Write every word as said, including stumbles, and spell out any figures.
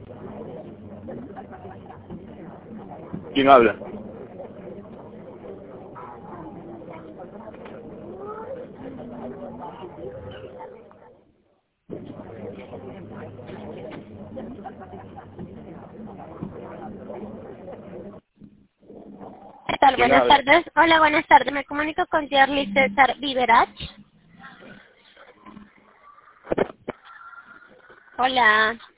¿Quién habla? ¿Qué tal? ¿Quién Buenas habla? tardes. Hola, buenas tardes. Me comunico con Jerly César Viverach. Hola.